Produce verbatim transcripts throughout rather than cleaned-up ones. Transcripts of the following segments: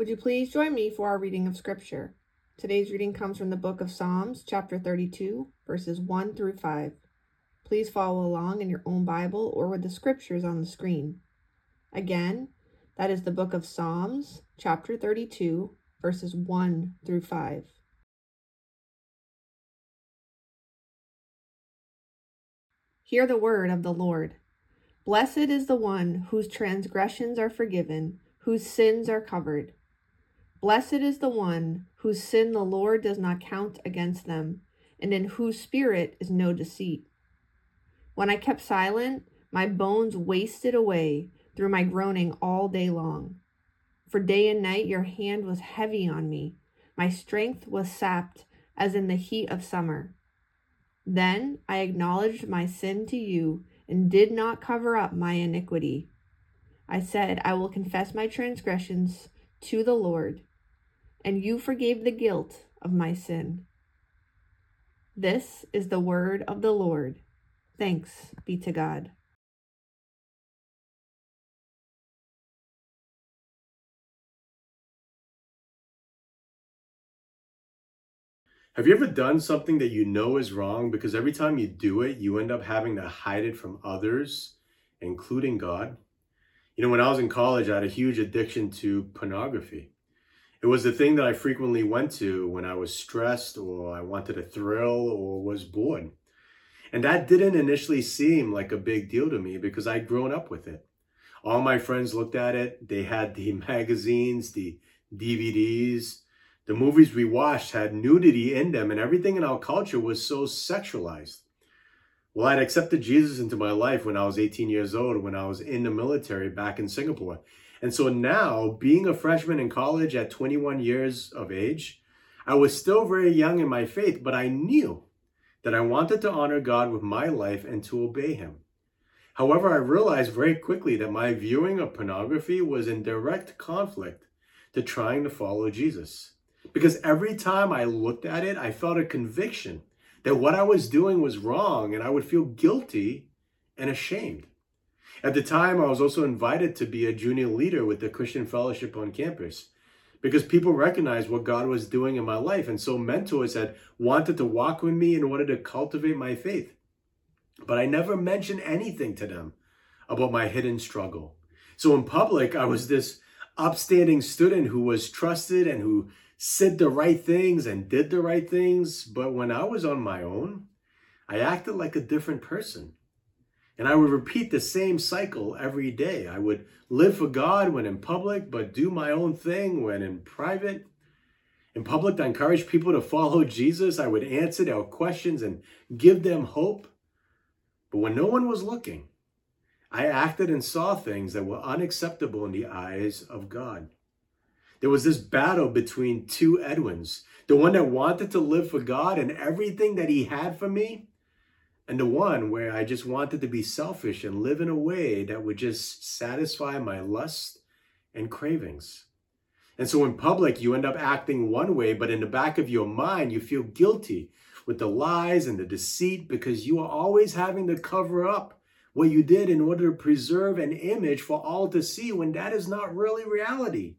Would you please join me for our reading of Scripture? Today's reading comes from the book of Psalms, chapter thirty-two, verses one through five. Please follow along in your own Bible or with the scriptures on the screen. Again, that is the book of Psalms, chapter thirty-two, verses one through five. Hear the word of the Lord. Blessed is the one whose transgressions are forgiven, whose sins are covered. Blessed is the one whose sin the Lord does not count against them, and in whose spirit is no deceit. When I kept silent, my bones wasted away through my groaning all day long. For day and night your hand was heavy on me. My strength was sapped as in the heat of summer. Then I acknowledged my sin to you and did not cover up my iniquity. I said, I will confess my transgressions to the Lord, and you forgave the guilt of my sin. This is the word of the Lord. Thanks be to God. Have you ever done something that you know is wrong because every time you do it, you end up having to hide it from others, including God? You know, when I was in college, I had a huge addiction to pornography. It was the thing that I frequently went to when I was stressed or I wanted a thrill or was bored. And that didn't initially seem like a big deal to me because I'd grown up with it. All my friends looked at it. They had the magazines, the D V Ds. The movies we watched had nudity in them, and everything in our culture was so sexualized. Well, I'd accepted Jesus into my life when I was eighteen years old, when I was in the military back in Singapore. And so now, being a freshman in college at twenty-one years of age, I was still very young in my faith, but I knew that I wanted to honor God with my life and to obey Him. However, I realized very quickly that my viewing of pornography was in direct conflict to trying to follow Jesus. Because every time I looked at it, I felt a conviction that what I was doing was wrong, and I would feel guilty and ashamed. At the time, I was also invited to be a junior leader with the Christian Fellowship on campus because people recognized what God was doing in my life. And so mentors had wanted to walk with me in order to cultivate my faith. But I never mentioned anything to them about my hidden struggle. So in public, I was this upstanding student who was trusted and who said the right things and did the right things. But when I was on my own, I acted like a different person. And I would repeat the same cycle every day. I would live for God when in public, but do my own thing when in private. In public, I encouraged people to follow Jesus. I would answer their questions and give them hope. But when no one was looking, I acted and saw things that were unacceptable in the eyes of God. There was this battle between two Edwins, the one that wanted to live for God and everything that He had for me, and the one where I just wanted to be selfish and live in a way that would just satisfy my lust and cravings. And so in public, you end up acting one way, but in the back of your mind, you feel guilty with the lies and the deceit because you are always having to cover up what you did in order to preserve an image for all to see when that is not really reality.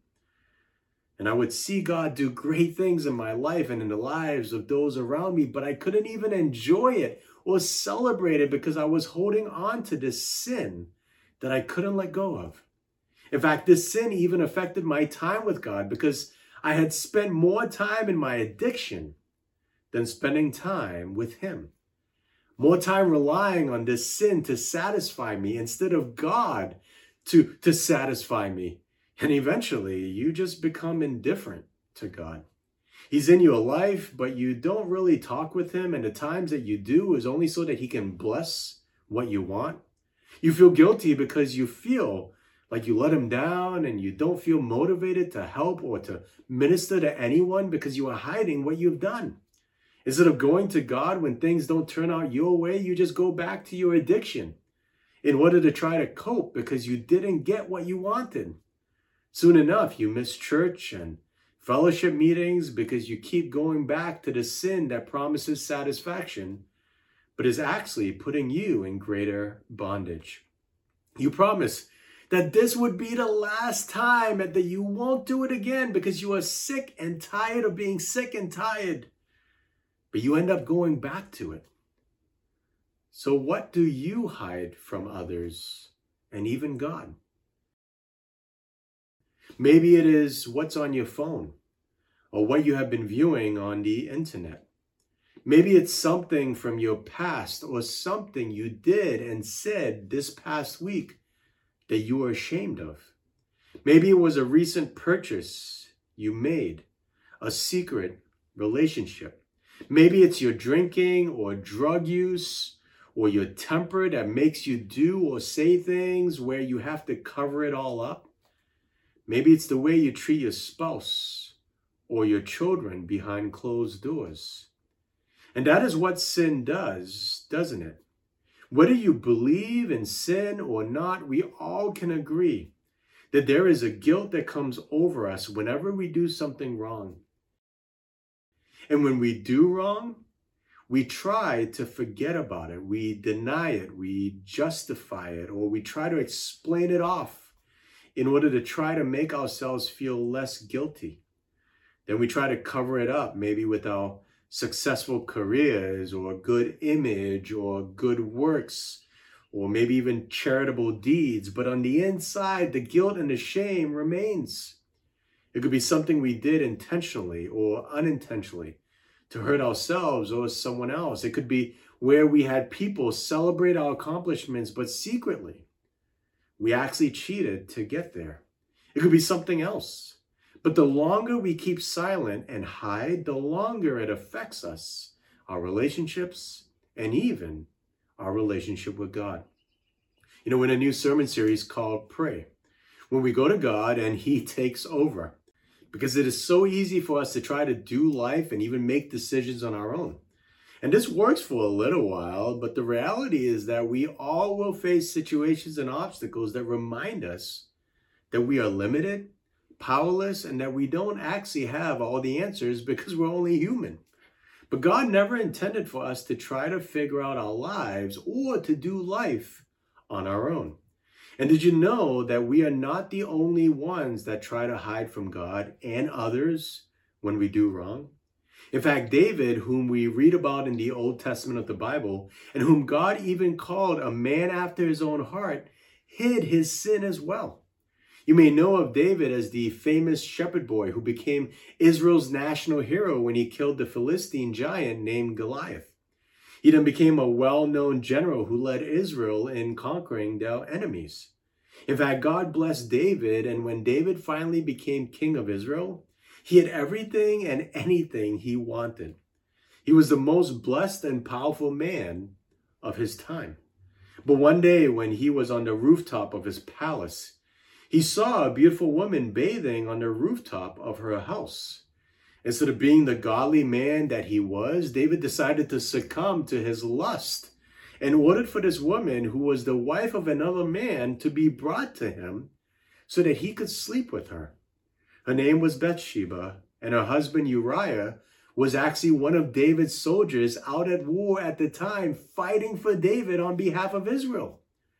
And I would see God do great things in my life and in the lives of those around me, but I couldn't even enjoy it or celebrate it because I was holding on to this sin that I couldn't let go of. In fact, this sin even affected my time with God because I had spent more time in my addiction than spending time with Him. More time relying on this sin to satisfy me instead of God to, to satisfy me. And eventually, you just become indifferent to God. He's in your life, but you don't really talk with Him. And the times that you do is only so that He can bless what you want. You feel guilty because you feel like you let Him down and you don't feel motivated to help or to minister to anyone because you are hiding what you've done. Instead of going to God when things don't turn out your way, you just go back to your addiction in order to try to cope because you didn't get what you wanted. Soon enough, you miss church and fellowship meetings because you keep going back to the sin that promises satisfaction, but is actually putting you in greater bondage. You promise that this would be the last time and that you won't do it again because you are sick and tired of being sick and tired. But you end up going back to it. So what do you hide from others and even God? Maybe it is what's on your phone or what you have been viewing on the internet. Maybe it's something from your past or something you did and said this past week that you are ashamed of. Maybe it was a recent purchase you made, a secret relationship. Maybe it's your drinking or drug use or your temper that makes you do or say things where you have to cover it all up. Maybe it's the way you treat your spouse or your children behind closed doors. And that is what sin does, doesn't it? Whether you believe in sin or not, we all can agree that there is a guilt that comes over us whenever we do something wrong. And when we do wrong, we try to forget about it. We deny it. We justify it, or we try to explain it off in order to try to make ourselves feel less guilty. Then we try to cover it up, maybe with our successful careers or good image or good works, or maybe even charitable deeds. But on the inside, the guilt and the shame remains. It could be something we did intentionally or unintentionally to hurt ourselves or someone else. It could be where we had people celebrate our accomplishments, but secretly we actually cheated to get there. It could be something else. But the longer we keep silent and hide, the longer it affects us, our relationships, and even our relationship with God. You know, in a new sermon series called Pray, when we go to God and He takes over, because it is so easy for us to try to do life and even make decisions on our own. And this works for a little while, but the reality is that we all will face situations and obstacles that remind us that we are limited, powerless, and that we don't actually have all the answers because we're only human. But God never intended for us to try to figure out our lives or to do life on our own. And did you know that we are not the only ones that try to hide from God and others when we do wrong? In fact, David, whom we read about in the Old Testament of the Bible, and whom God even called a man after his own heart, hid his sin as well. You may know of David as the famous shepherd boy who became Israel's national hero when he killed the Philistine giant named Goliath. He then became a well-known general who led Israel in conquering their enemies. In fact, God blessed David, and when David finally became king of Israel, he had everything and anything he wanted. He was the most blessed and powerful man of his time. But one day when he was on the rooftop of his palace, he saw a beautiful woman bathing on the rooftop of her house. Instead of being the godly man that he was, David decided to succumb to his lust and ordered for this woman, who was the wife of another man, to be brought to him so that he could sleep with her. Her name was Bathsheba, and her husband Uriah was actually one of David's soldiers out at war at the time, fighting for David on behalf of Israel.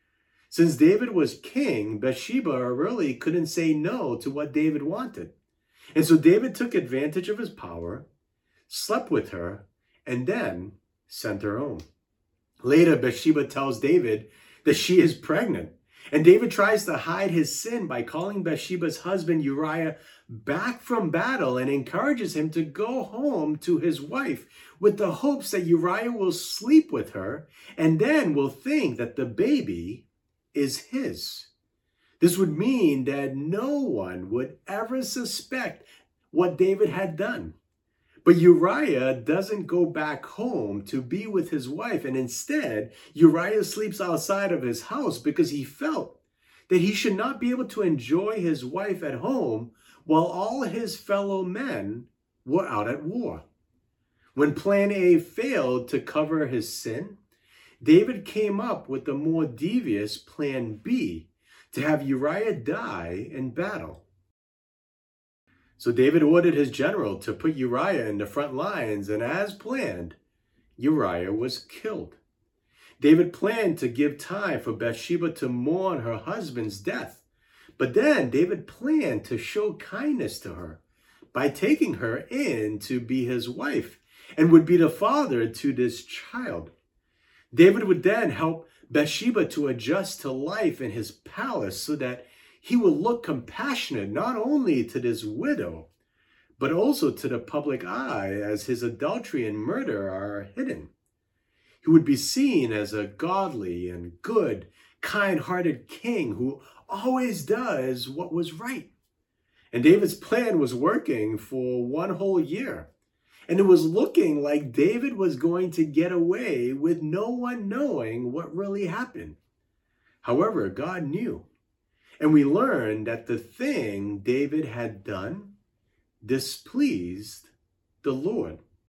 Since David was king, Bathsheba really couldn't say no to what David wanted. And so David took advantage of his power, slept with her, and then sent her home. Later, Bathsheba tells David that she is pregnant. And David tries to hide his sin by calling Bathsheba's husband Uriah back from battle and encourages him to go home to his wife with the hopes that Uriah will sleep with her and then will think that the baby is his. This would mean that no one would ever suspect what David had done. But Uriah doesn't go back home to be with his wife, and instead, Uriah sleeps outside of his house because he felt that he should not be able to enjoy his wife at home while all his fellow men were out at war. When Plan A failed to cover his sin, David came up with the more devious Plan B, to have Uriah die in battle. So David ordered his general to put Uriah in the front lines, and as planned, Uriah was killed. David planned to give time for Bathsheba to mourn her husband's death, But then David planned to show kindness to her by taking her in to be his wife and would be the father to this child. David would then help Bathsheba to adjust to life in his palace so that he would look compassionate not only to this widow, but also to the public eye as his adultery and murder are hidden. He would be seen as a godly and good, kind-hearted king who always does what was right. And David's plan was working for one whole year. And it was looking like David was going to get away with no one knowing what really happened. However, God knew. And we learned that the thing David had done displeased the Lord.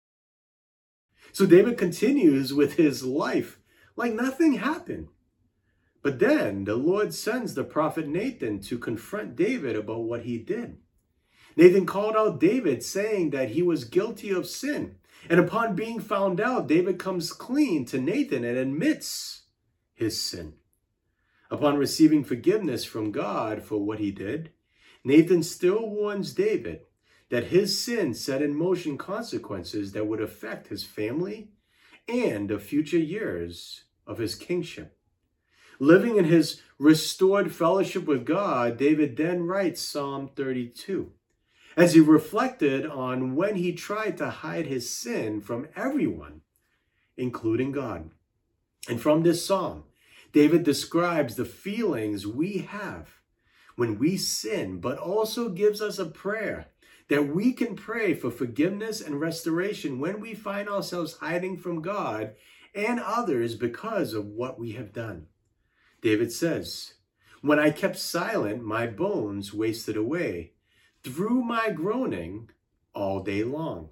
So David continues with his life like nothing happened. But then the Lord sends the prophet Nathan to confront David about what he did. Nathan called out David, saying that he was guilty of sin. And upon being found out, David comes clean to Nathan and admits his sin. Upon receiving forgiveness from God for what he did, Nathan still warns David that his sin set in motion consequences that would affect his family and the future years of his kingship. Living in his restored fellowship with God, David then writes Psalm thirty-two. As he reflected on when he tried to hide his sin from everyone, including God. And from this psalm, David describes the feelings we have when we sin, but also gives us a prayer that we can pray for forgiveness and restoration when we find ourselves hiding from God and others because of what we have done. David says, "When I kept silent, my bones wasted away through my groaning all day long."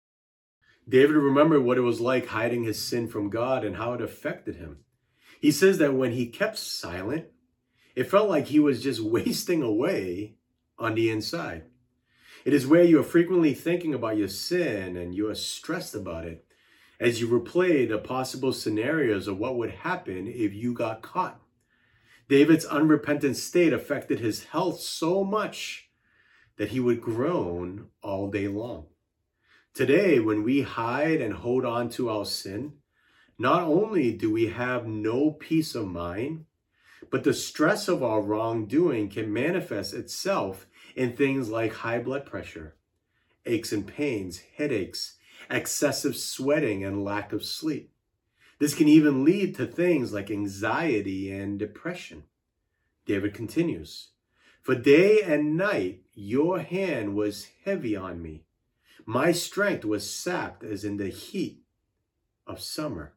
David remembered what it was like hiding his sin from God and how it affected him. He says that when he kept silent, it felt like he was just wasting away on the inside. It is where you are frequently thinking about your sin and you are stressed about it as you replay the possible scenarios of what would happen if you got caught. David's unrepentant state affected his health so much that he would groan all day long. Today, when we hide and hold on to our sin, not only do we have no peace of mind, but the stress of our wrongdoing can manifest itself in things like high blood pressure, aches and pains, headaches, excessive sweating, and lack of sleep. This can even lead to things like anxiety and depression. David continues, "For day and night your hand was heavy on me. My strength was sapped as in the heat of summer."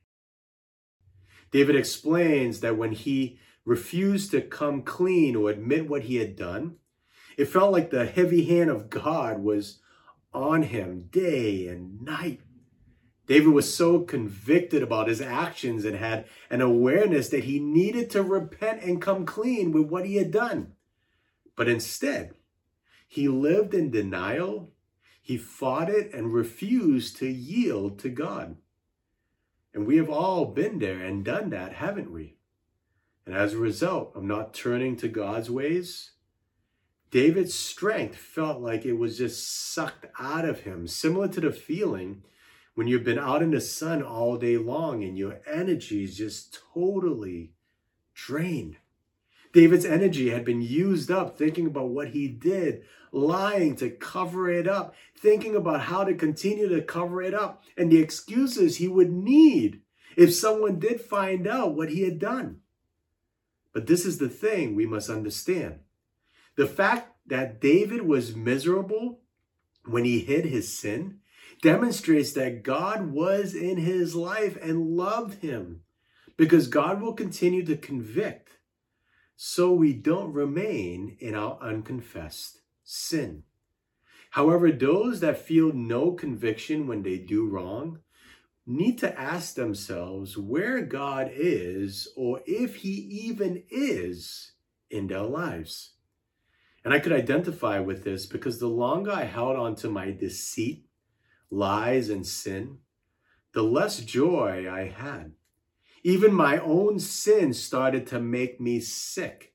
David explains that when he refused to come clean or admit what he had done, it felt like the heavy hand of God was on him day and night. David was so convicted about his actions and had an awareness that he needed to repent and come clean with what he had done. But instead, he lived in denial, he fought it, and refused to yield to God. And we have all been there and done that, haven't we? And as a result of not turning to God's ways, David's strength felt like it was just sucked out of him, similar to the feeling when you've been out in the sun all day long and your energy is just totally drained. David's energy had been used up thinking about what he did, lying to cover it up, thinking about how to continue to cover it up, and the excuses he would need if someone did find out what he had done. But this is the thing we must understand. The fact that David was miserable when he hid his sin demonstrates that God was in his life and loved him, because God will continue to convict so we don't remain in our unconfessed sin. However, those that feel no conviction when they do wrong need to ask themselves where God is, or if he even is, in their lives. And I could identify with this because the longer I held on to my deceit, lies, and sin, the less joy I had. Even my own sin started to make me sick.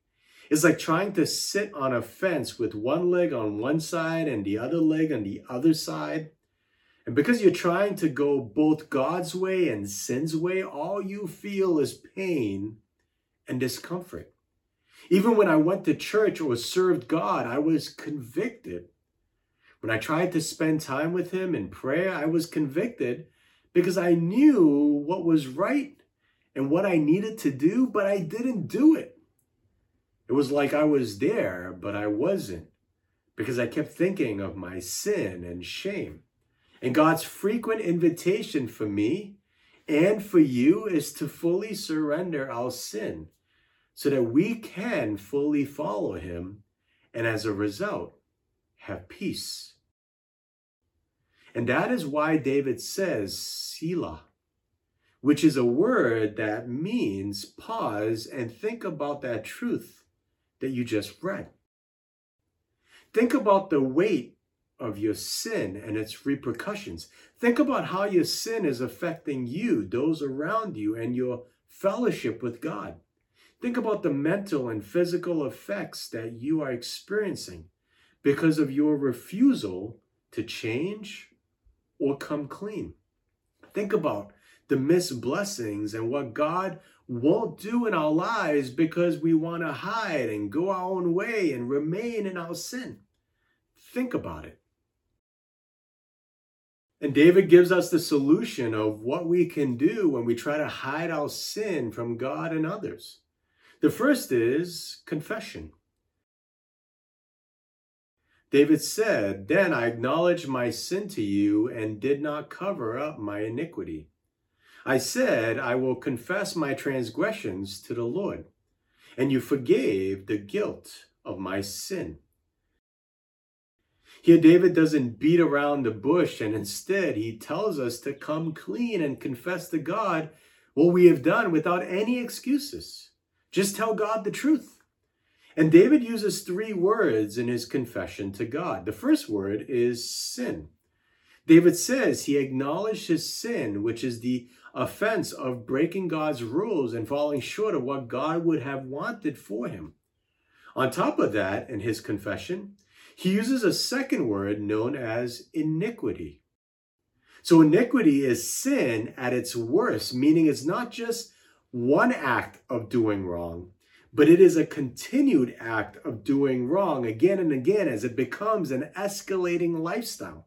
It's like trying to sit on a fence with one leg on one side and the other leg on the other side. And because you're trying to go both God's way and sin's way, all you feel is pain and discomfort. Even when I went to church or served God, I was convicted. When I tried to spend time with him in prayer, I was convicted because I knew what was right and what I needed to do, but I didn't do it. It was like I was there, but I wasn't, because I kept thinking of my sin and shame. And God's frequent invitation for me and for you is to fully surrender our sin so that we can fully follow him and as a result, have peace. And that is why David says Selah, which is a word that means pause and think about that truth that you just read. Think about the weight of your sin and its repercussions. Think about how your sin is affecting you, those around you, and your fellowship with God. Think about the mental and physical effects that you are experiencing because of your refusal to change or come clean. Think about the missed blessings and what God won't do in our lives because we want to hide and go our own way and remain in our sin. Think about it. And David gives us the solution of what we can do when we try to hide our sin from God and others. The first is confession. David said, "Then I acknowledged my sin to you and did not cover up my iniquity. I said, I will confess my transgressions to the Lord, and you forgave the guilt of my sin." Here, David doesn't beat around the bush, and instead he tells us to come clean and confess to God what we have done without any excuses. Just tell God the truth. And David uses three words in his confession to God. The first word is sin. David says he acknowledged his sin, which is the offense of breaking God's rules and falling short of what God would have wanted for him. On top of that, in his confession, he uses a second word known as iniquity. So iniquity is sin at its worst, meaning it's not just one act of doing wrong, but it is a continued act of doing wrong again and again as it becomes an escalating lifestyle.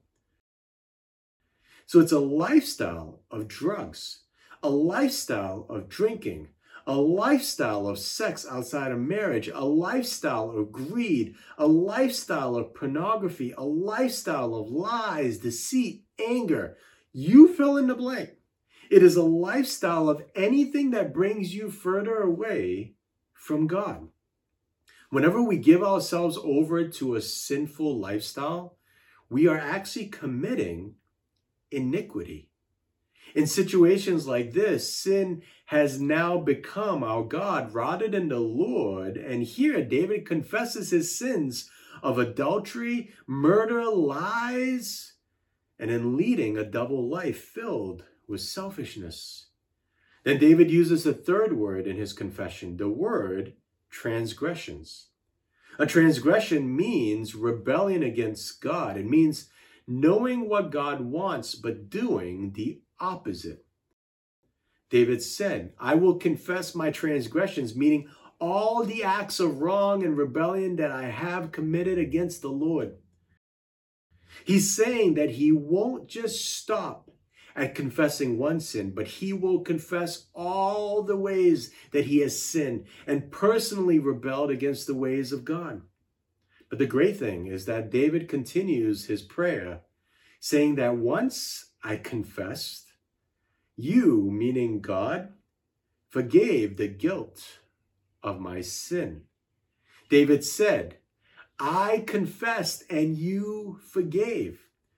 So it's a lifestyle of drugs, a lifestyle of drinking, a lifestyle of sex outside of marriage, a lifestyle of greed, a lifestyle of pornography, a lifestyle of lies, deceit, anger. You fill in the blank. It is a lifestyle of anything that brings you further away from God. Whenever we give ourselves over to a sinful lifestyle, we are actually committing iniquity. In situations like this, sin has now become our God rather than the Lord. And here David confesses his sins of adultery, murder, lies, and in leading a double life filled with selfishness. Then David uses a third word in his confession, the word transgressions. A transgression means rebellion against God. It means knowing what God wants, but doing the opposite. David said, I will confess my transgressions, meaning all the acts of wrong and rebellion that I have committed against the Lord. He's saying that he won't just stop at confessing one sin, but he will confess all the ways that he has sinned and personally rebelled against the ways of God. But the great thing is that David continues his prayer, saying that once I confessed, you, meaning God, forgave the guilt of my sin. David said, I confessed and you forgave.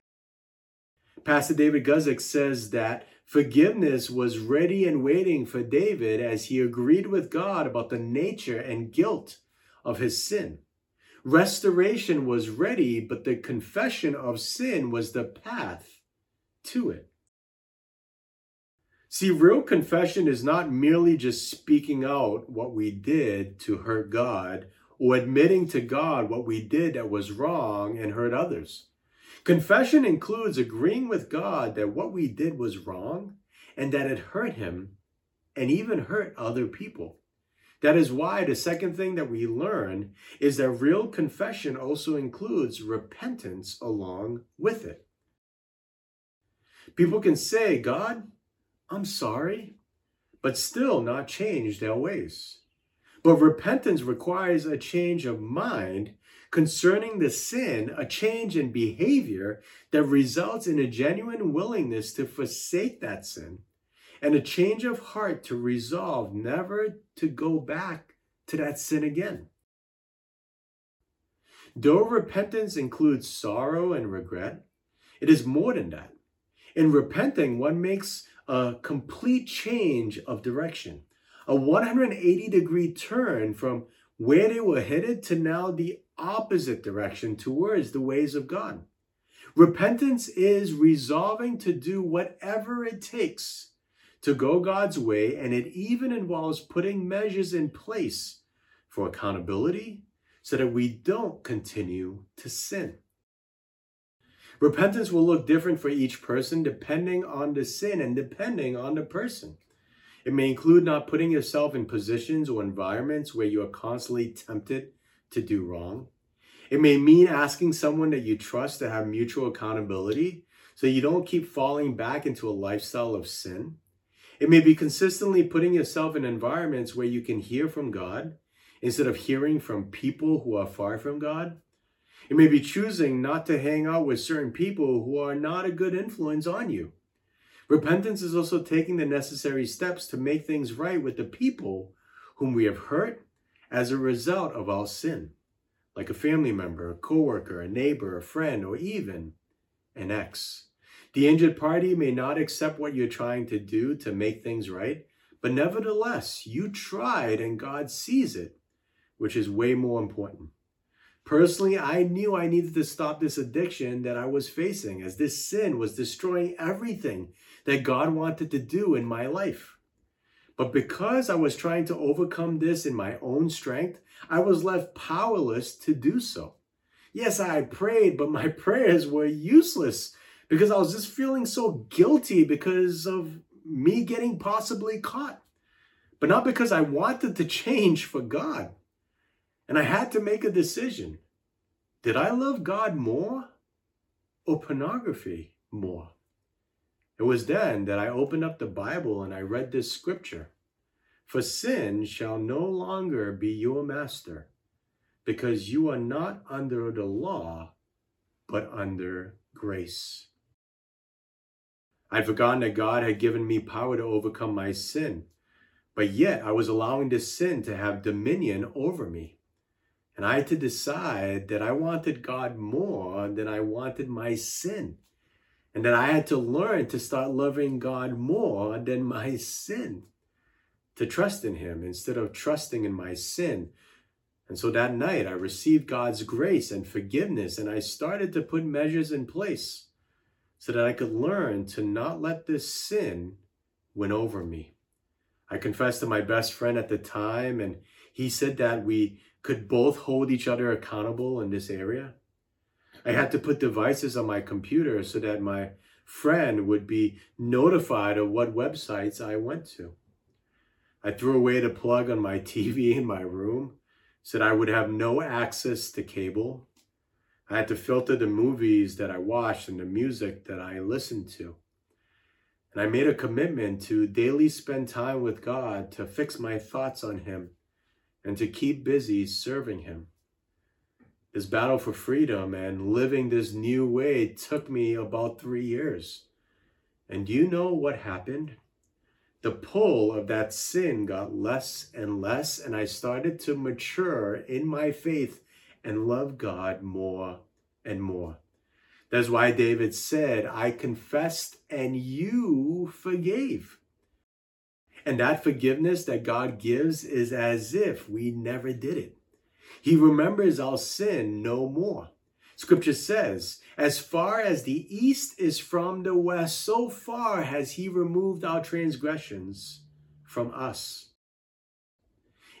Pastor David Guzik says that forgiveness was ready and waiting for David as he agreed with God about the nature and guilt of his sin. Restoration was ready, but the confession of sin was the path to it. See, real confession is not merely just speaking out what we did to hurt God or admitting to God what we did that was wrong and hurt others. Confession includes agreeing with God that what we did was wrong and that it hurt him and even hurt other people. That is why the second thing that we learn is that real confession also includes repentance along with it. People can say, God, I'm sorry, but still not change their ways. But repentance requires a change of mind concerning the sin, a change in behavior that results in a genuine willingness to forsake that sin, and a change of heart to resolve never to go back to that sin again. Though repentance includes sorrow and regret, it is more than that. In repenting, one makes a complete change of direction, a one hundred eighty degree turn from where they were headed to now the opposite direction towards the ways of God. Repentance is resolving to do whatever it takes to go God's way, and it even involves putting measures in place for accountability so that we don't continue to sin. Repentance will look different for each person depending on the sin and depending on the person. It may include not putting yourself in positions or environments where you are constantly tempted to do wrong. It may mean asking someone that you trust to have mutual accountability so you don't keep falling back into a lifestyle of sin. It may be consistently putting yourself in environments where you can hear from God instead of hearing from people who are far from God. It may be choosing not to hang out with certain people who are not a good influence on you. Repentance is also taking the necessary steps to make things right with the people whom we have hurt as a result of our sin, like a family member, a coworker, a neighbor, a friend, or even an ex. The injured party may not accept what you're trying to do to make things right, but nevertheless, you tried and God sees it, which is way more important. Personally, I knew I needed to stop this addiction that I was facing, as this sin was destroying everything that God wanted to do in my life. But because I was trying to overcome this in my own strength, I was left powerless to do so. Yes, I prayed, but my prayers were useless because I was just feeling so guilty because of me getting possibly caught, but not because I wanted to change for God. And I had to make a decision. Did I love God more or pornography more? It was then that I opened up the Bible and I read this scripture. For sin shall no longer be your master, because you are not under the law, but under grace. I'd forgotten that God had given me power to overcome my sin, but yet I was allowing this sin to have dominion over me. And I had to decide that I wanted God more than I wanted my sin. And that I had to learn to start loving God more than my sin. To trust in him instead of trusting in my sin. And so that night I received God's grace and forgiveness, and I started to put measures in place so that I could learn to not let this sin win over me. I confessed to my best friend at the time, and he said that we could both hold each other accountable in this area. I had to put devices on my computer so that my friend would be notified of what websites I went to. I threw away the plug on my T V in my room so that I would have no access to cable. I had to filter the movies that I watched and the music that I listened to. And I made a commitment to daily spend time with God, to fix my thoughts on him, and to keep busy serving him. This battle for freedom and living this new way took me about three years. And do you know what happened? The pull of that sin got less and less, and I started to mature in my faith and love God more and more. That's why David said, I confessed and you forgave. And that forgiveness that God gives is as if we never did it. He remembers our sin no more. Scripture says, as far as the east is from the west, so far has he removed our transgressions from us.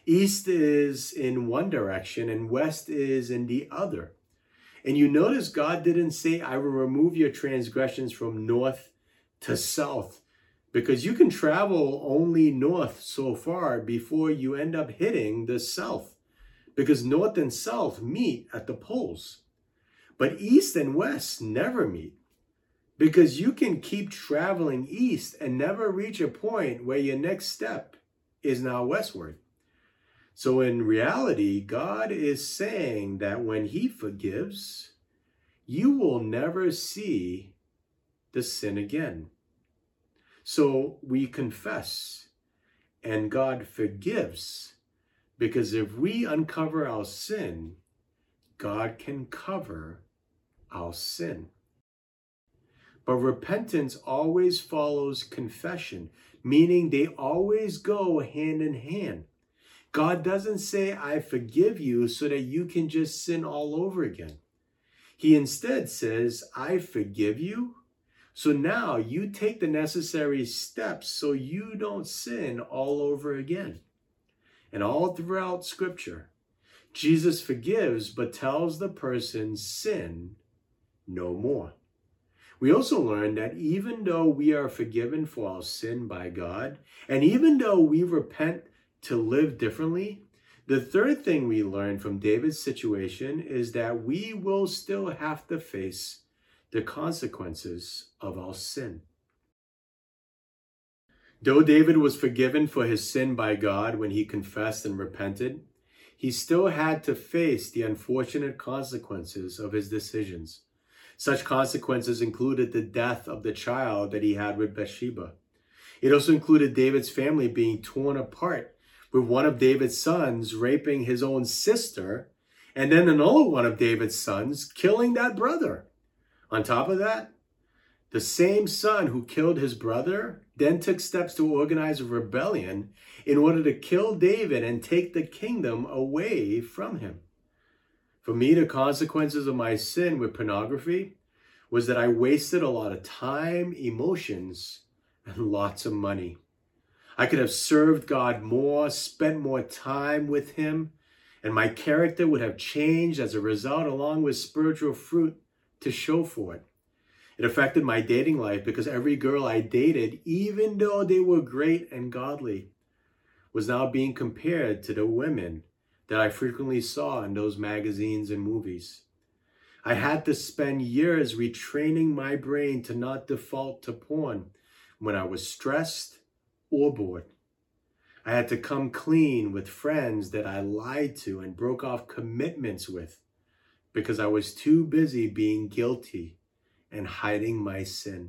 East is in one direction and west is in the other. And you notice God didn't say, I will remove your transgressions from north to south, because you can travel only north so far before you end up hitting the south, because north and south meet at the poles. But east and west never meet, because you can keep traveling east and never reach a point where your next step is now westward. So in reality, God is saying that when he forgives, you will never see the sin again. So we confess and God forgives, because if we uncover our sin, God can cover our sin. But repentance always follows confession, meaning they always go hand in hand. God doesn't say, I forgive you so that you can just sin all over again. He instead says, I forgive you, so now you take the necessary steps so you don't sin all over again. And all throughout Scripture, Jesus forgives but tells the person, sin no more. We also learn that even though we are forgiven for our sin by God, and even though we repent to live differently, the third thing we learn from David's situation is that we will still have to face the consequences of our sin. Though David was forgiven for his sin by God when he confessed and repented, he still had to face the unfortunate consequences of his decisions. Such consequences included the death of the child that he had with Bathsheba. It also included David's family being torn apart, with one of David's sons raping his own sister, and then another one of David's sons killing that brother. On top of that, the same son who killed his brother then took steps to organize a rebellion in order to kill David and take the kingdom away from him. For me, the consequences of my sin with pornography was that I wasted a lot of time, emotions, and lots of money. I could have served God more, spent more time with him, and my character would have changed as a result, along with spiritual fruit to show for it. It affected my dating life because every girl I dated, even though they were great and godly, was now being compared to the women that I frequently saw in those magazines and movies. I had to spend years retraining my brain to not default to porn when I was stressed or bored. I had to come clean with friends that I lied to and broke off commitments with because I was too busy being guilty and hiding my sin.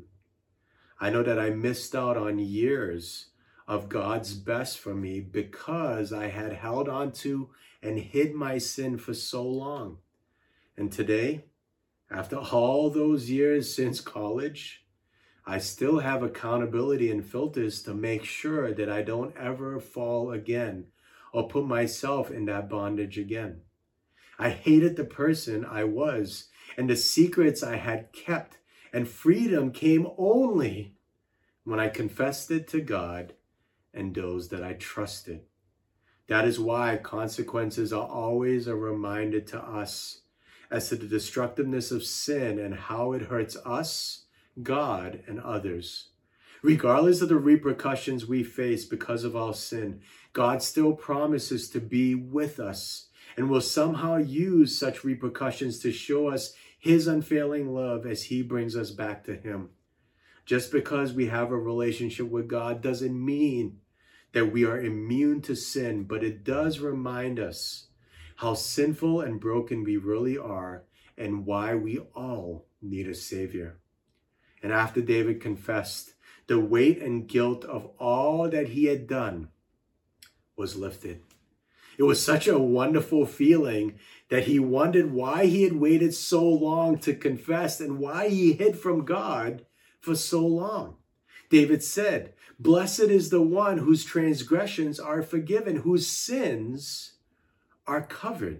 I know that I missed out on years of God's best for me because I had held on to and hid my sin for so long. And today, after all those years since college, I still have accountability and filters to make sure that I don't ever fall again or put myself in that bondage again. I hated the person I was and the secrets I had kept, and freedom came only when I confessed it to God and those that I trusted. That is why consequences are always a reminder to us as to the destructiveness of sin and how it hurts us, God, and others. Regardless of the repercussions we face because of our sin, God still promises to be with us and will somehow use such repercussions to show us his unfailing love as he brings us back to him. Just because we have a relationship with God doesn't mean that we are immune to sin, but it does remind us how sinful and broken we really are and why we all need a Savior. And after David confessed, the weight and guilt of all that he had done was lifted. It was such a wonderful feeling that he wondered why he had waited so long to confess and why he hid from God for so long. David said, "Blessed is the one whose transgressions are forgiven, whose sins are covered."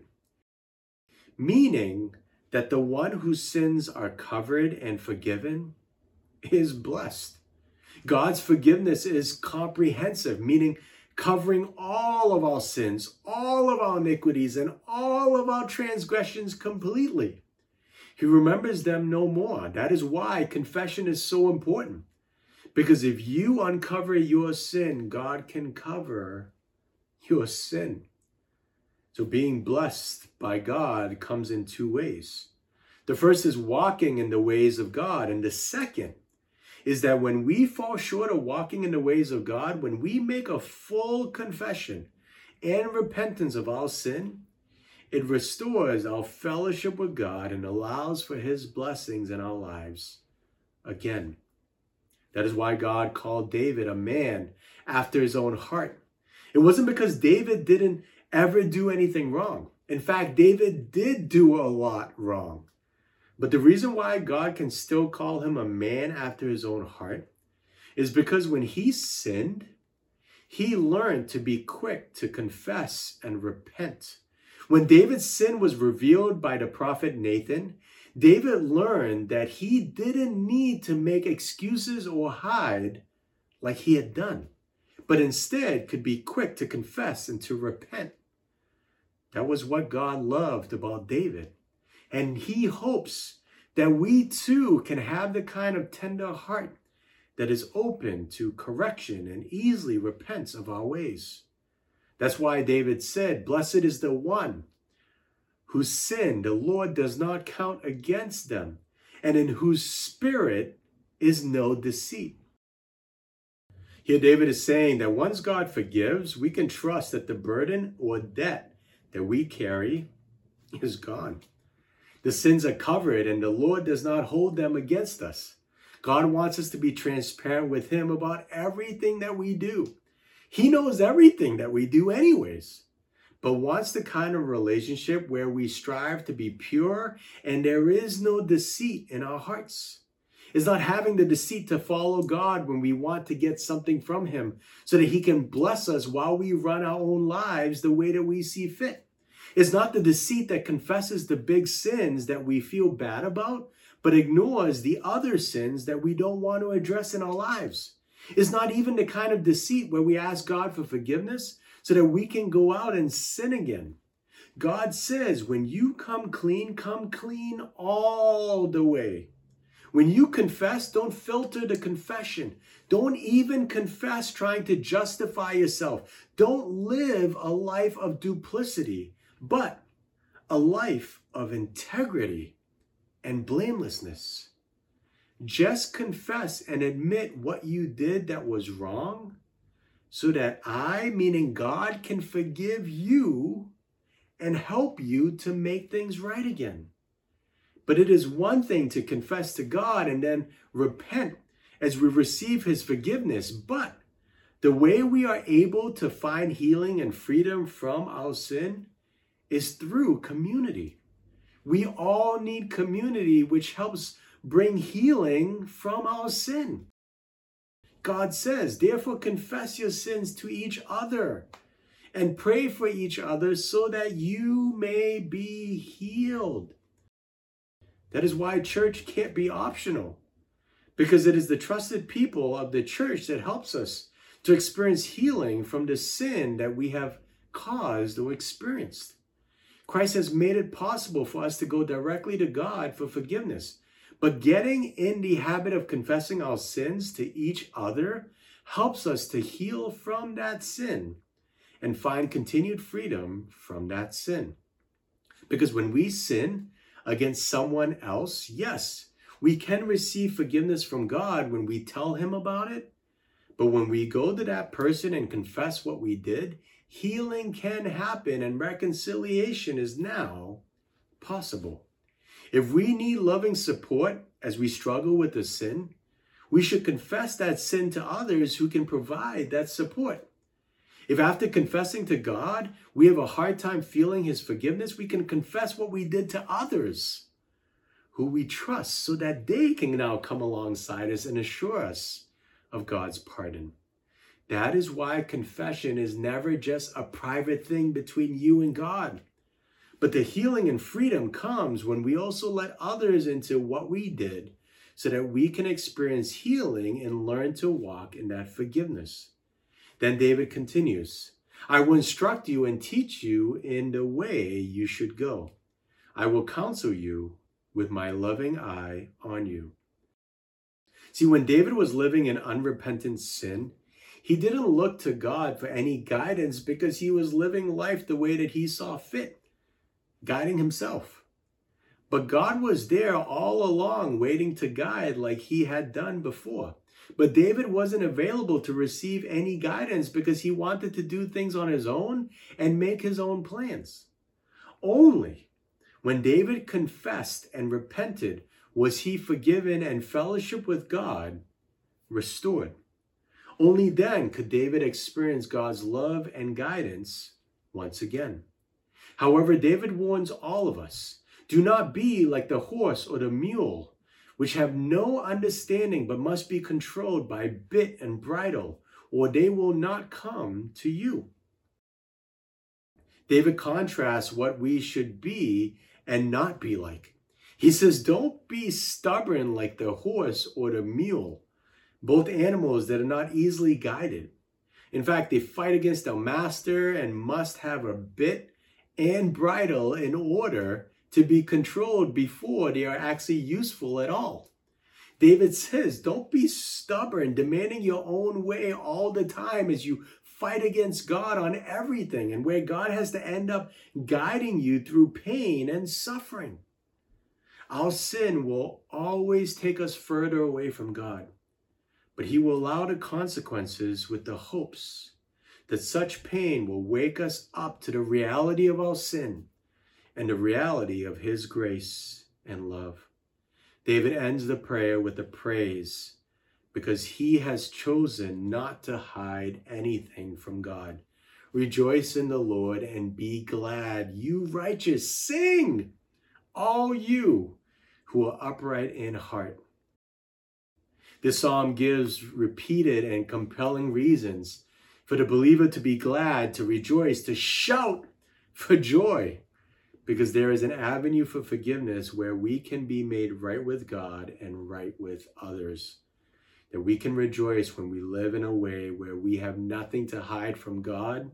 Meaning that the one whose sins are covered and forgiven is blessed. God's forgiveness is comprehensive, meaning covering all of our sins, all of our iniquities, and all of our transgressions completely. He remembers them no more. That is why confession is so important. Because if you uncover your sin, God can cover your sin. So being blessed by God comes in two ways. The first is walking in the ways of God. And the second is that when we fall short of walking in the ways of God, when we make a full confession and repentance of our sin, it restores our fellowship with God and allows for his blessings in our lives again. That is why God called David a man after his own heart. It wasn't because David didn't ever do anything wrong. In fact, David did do a lot wrong. But the reason why God can still call him a man after his own heart is because when he sinned, he learned to be quick to confess and repent. When David's sin was revealed by the prophet Nathan, David learned that he didn't need to make excuses or hide like he had done, but instead could be quick to confess and to repent. That was what God loved about David. And he hopes that we too can have the kind of tender heart that is open to correction and easily repents of our ways. That's why David said, "Blessed is the one whose sin the Lord does not count against them, and in whose spirit is no deceit." Here David is saying that once God forgives, we can trust that the burden or debt that we carry is gone. The sins are covered and the Lord does not hold them against us. God wants us to be transparent with him about everything that we do. He knows everything that we do anyways, but wants the kind of relationship where we strive to be pure and there is no deceit in our hearts. It's not having the deceit to follow God when we want to get something from him so that he can bless us while we run our own lives the way that we see fit. It's not the deceit that confesses the big sins that we feel bad about, but ignores the other sins that we don't want to address in our lives. It's not even the kind of deceit where we ask God for forgiveness so that we can go out and sin again. God says, when you come clean, come clean all the way. When you confess, don't filter the confession. Don't even confess trying to justify yourself. Don't live a life of duplicity, but a life of integrity and blamelessness. Just confess and admit what you did that was wrong so that I, meaning God, can forgive you and help you to make things right again. But it is one thing to confess to God and then repent as we receive his forgiveness. But the way we are able to find healing and freedom from our sin is through community. We all need community, which helps bring healing from our sin. God says, therefore confess your sins to each other and pray for each other so that you may be healed. That is why church can't be optional, because it is the trusted people of the church that helps us to experience healing from the sin that we have caused or experienced. Christ has made it possible for us to go directly to God for forgiveness. But getting in the habit of confessing our sins to each other helps us to heal from that sin and find continued freedom from that sin. Because when we sin against someone else, yes, we can receive forgiveness from God when we tell him about it. But when we go to that person and confess what we did, healing can happen and reconciliation is now possible. If we need loving support as we struggle with a sin, we should confess that sin to others who can provide that support. If after confessing to God, we have a hard time feeling his forgiveness, we can confess what we did to others who we trust so that they can now come alongside us and assure us of God's pardon. That is why confession is never just a private thing between you and God. But the healing and freedom comes when we also let others into what we did so that we can experience healing and learn to walk in that forgiveness. Then David continues, I will instruct you and teach you in the way you should go. I will counsel you with my loving eye on you. See, when David was living in unrepentant sin, he didn't look to God for any guidance because he was living life the way that he saw fit, guiding himself. But God was there all along waiting to guide like he had done before. But David wasn't available to receive any guidance because he wanted to do things on his own and make his own plans. Only when David confessed and repented was he forgiven and fellowship with God restored. Only then could David experience God's love and guidance once again. However, David warns all of us, do not be like the horse or the mule, which have no understanding but must be controlled by bit and bridle, or they will not come to you. David contrasts what we should be and not be like. He says, don't be stubborn like the horse or the mule, both animals that are not easily guided. In fact, they fight against their master and must have a bit and bridle in order to be controlled before they are actually useful at all. David says, don't be stubborn, demanding your own way all the time as you fight against God on everything, and where God has to end up guiding you through pain and suffering. Our sin will always take us further away from God, but he will allow the consequences with the hopes that such pain will wake us up to the reality of our sin and the reality of his grace and love. David ends the prayer with a praise because he has chosen not to hide anything from God. Rejoice in the Lord and be glad, you righteous. Sing, all you who are upright in heart. This psalm gives repeated and compelling reasons for the believer to be glad, to rejoice, to shout for joy, because there is an avenue for forgiveness where we can be made right with God and right with others. That we can rejoice when we live in a way where we have nothing to hide from God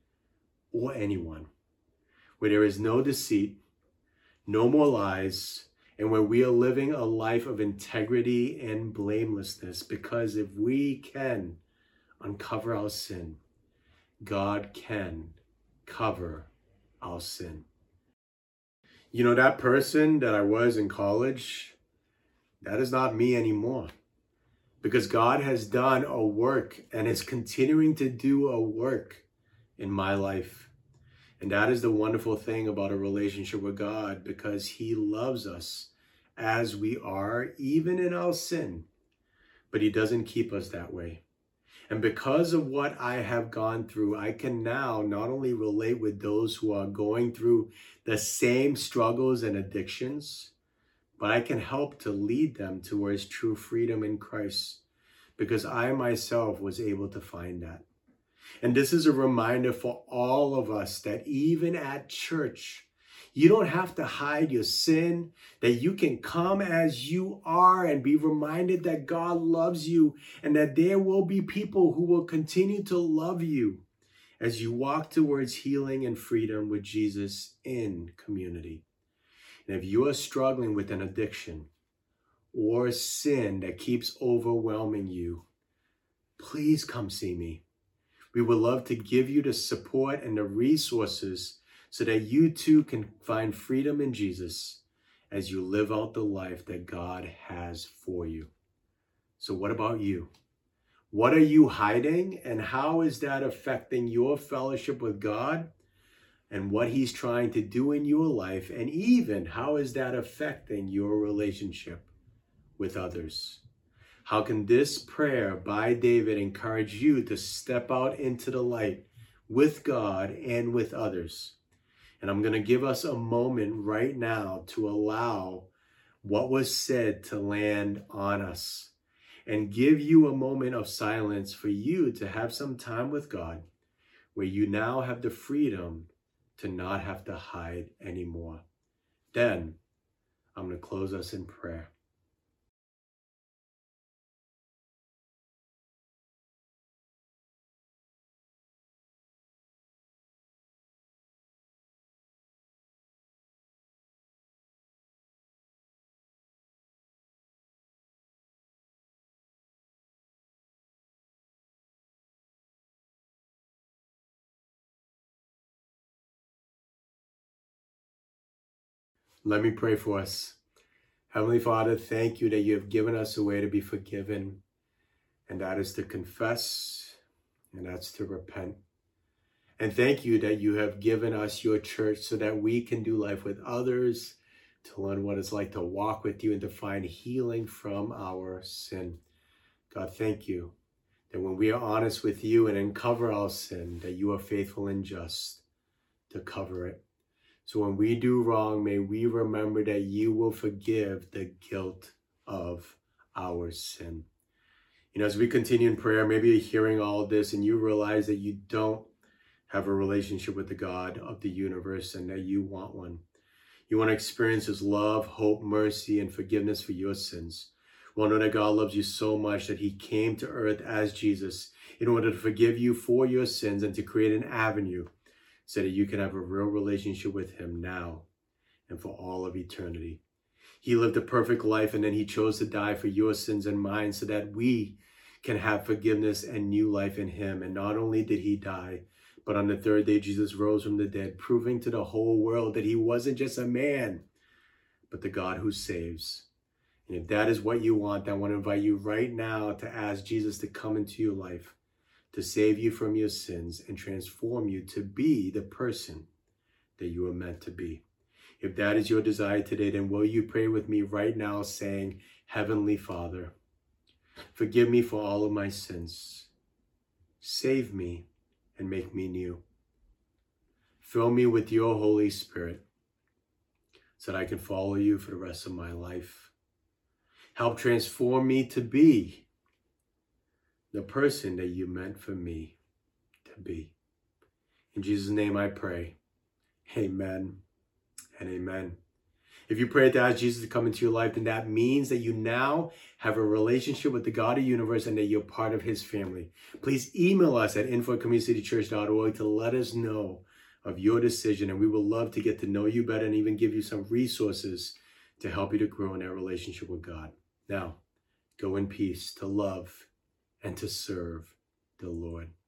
or anyone, where there is no deceit, no more lies, and where we are living a life of integrity and blamelessness. Because if we can uncover our sin, God can cover our sin. You know, that person that I was in college, that is not me anymore. Because God has done a work and is continuing to do a work in my life. And that is the wonderful thing about a relationship with God, because he loves us as we are, even in our sin. But he doesn't keep us that way. And because of what I have gone through, I can now not only relate with those who are going through the same struggles and addictions, but I can help to lead them towards true freedom in Christ, because I myself was able to find that. And this is a reminder for all of us that even at church, you don't have to hide your sin, that you can come as you are and be reminded that God loves you, and that there will be people who will continue to love you as you walk towards healing and freedom with Jesus in community. And if you are struggling with an addiction or sin that keeps overwhelming you, please come see me. We would love to give you the support and the resources so that you too can find freedom in Jesus as you live out the life that God has for you. So what about you? What are you hiding, and how is that affecting your fellowship with God and what he's trying to do in your life? And even how is that affecting your relationship with others? How can this prayer by David encourage you to step out into the light with God and with others? And I'm going to give us a moment right now to allow what was said to land on us, and give you a moment of silence for you to have some time with God, where you now have the freedom to not have to hide anymore. Then I'm going to close us in prayer. Let me pray for us. Heavenly Father, thank you that you have given us a way to be forgiven, and that is to confess, and that's to repent. And thank you that you have given us your church so that we can do life with others, to learn what it's like to walk with you and to find healing from our sin. God, thank you that when we are honest with you and uncover our sin, that you are faithful and just to cover it. So when we do wrong, may we remember that you will forgive the guilt of our sin. You know, as we continue in prayer, maybe you're hearing all this and you realize that you don't have a relationship with the God of the universe and that you want one. You want to experience his love, hope, mercy, and forgiveness for your sins. Well, know that God loves you so much that he came to earth as Jesus in order to forgive you for your sins and to create an avenue so that you can have a real relationship with him now and for all of eternity. He lived a perfect life and then he chose to die for your sins and mine so that we can have forgiveness and new life in him. And not only did he die, but on the third day, Jesus rose from the dead, proving to the whole world that he wasn't just a man, but the God who saves. And if that is what you want, I want to invite you right now to ask Jesus to come into your life, to save you from your sins and transform you to be the person that you are meant to be. If that is your desire today, then will you pray with me right now saying, Heavenly Father, forgive me for all of my sins. Save me and make me new. Fill me with your Holy Spirit so that I can follow you for the rest of my life. Help transform me to be the person that you meant for me to be. In Jesus' name I pray. Amen and amen. If you pray to ask Jesus to come into your life, then that means that you now have a relationship with the God of the universe and that you're part of his family. Please email us at info at community city church dot org to let us know of your decision, and we would love to get to know you better and even give you some resources to help you to grow in that relationship with God. Now, go in peace to love and to serve the Lord.